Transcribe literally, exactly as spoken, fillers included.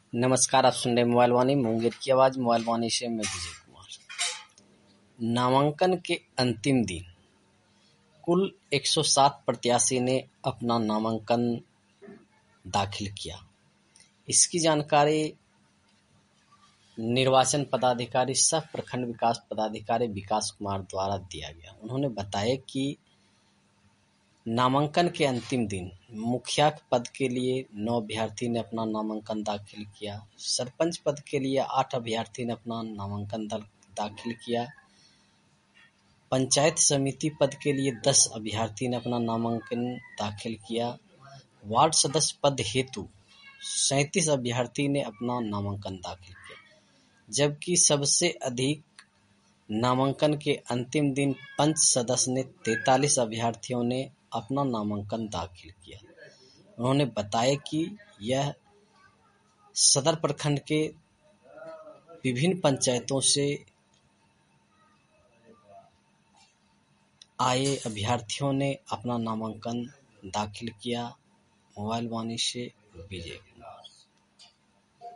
नमस्कार, आप सुन रहे मोबाइल वाणी मुंगेर की आवाज। मोबाइल वाणी से मैं विजय कुमार। नामांकन के अंतिम दिन कुल एक सौ सात प्रत्याशी ने अपना नामांकन दाखिल किया। इसकी जानकारी निर्वाचन पदाधिकारी सह प्रखंड विकास पदाधिकारी विकास कुमार द्वारा दिया गया। उन्होंने बताया कि नामांकन के अंतिम दिन मुखिया पद के लिए नौ अभ्यर्थी ने अपना नामांकन दाखिल किया। सरपंच पद के लिए आठ अभ्यर्थी ने अपना नामांकन दाखिल किया। पंचायत समिति पद के लिए दस अभ्यर्थी ने अपना नामांकन दाखिल किया। वार्ड सदस्य पद हेतु सैंतीस अभ्यर्थी ने अपना नामांकन दाखिल किया, जबकि सबसे अधिक नामांकन के अंतिम दिन पंच सदस्य ने तैंतालीस अभ्यर्थियों ने अपना नामांकन दाखिल किया। उन्होंने बताया कि यह सदर प्रखंड के विभिन्न पंचायतों से आए अभ्यर्थियों ने अपना नामांकन दाखिल किया। मोबाइल वाणी से विजय।